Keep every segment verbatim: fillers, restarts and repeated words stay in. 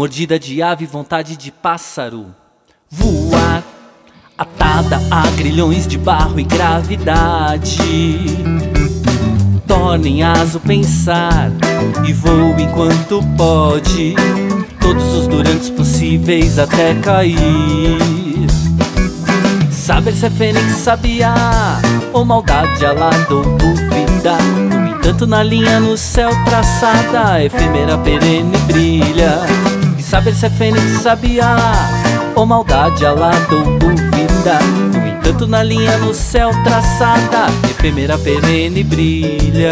Mordida de ave, vontade de pássaro. Voar, atada a grilhões de barro e gravidade. Tornem aso pensar e voa enquanto pode. Todos os durantes possíveis até cair. Saber se é fênix, sabiá ou maldade alada ou dúvida. No entanto, na linha no céu traçada, efêmera perene brilha. E saber se é fênix, sabiá ou maldade alada ou dúvida. No entanto, na linha no céu traçada, efêmera perene brilha.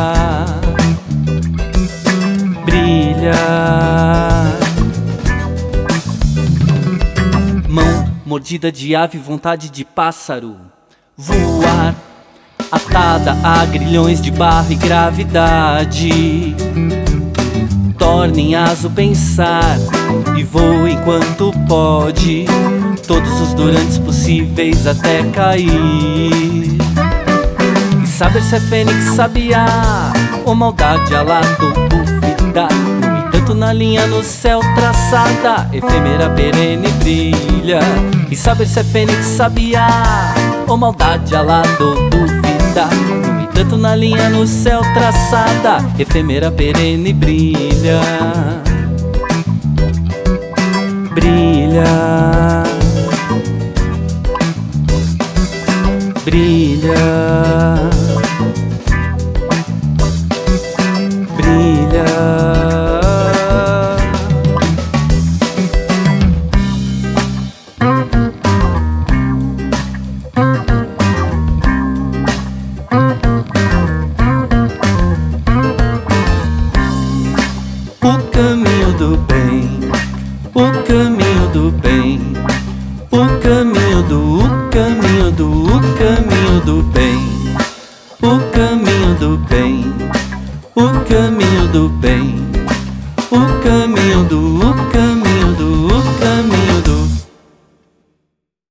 Brilha. Mão mordida de ave, vontade de pássaro. Voar, atada a grilhões de barro e gravidade. Tornem aso pensar e voa enquanto pode. Todos os durantes possíveis até cair. E saber se é fênix, sabiá ou maldade alada ou dúvida. No entanto, na linha no céu traçada, efêmera perene brilha. E saber se é fênix, sabiá ou maldade alada ou dúvida. No entanto, na linha no céu traçada, efêmera perene brilha. Brilha. Brilha. Brilha. O caminho do bem, o caminho do bem, o caminho do, o caminho do, o caminho do bem, o caminho do bem, o caminho do bem, o caminho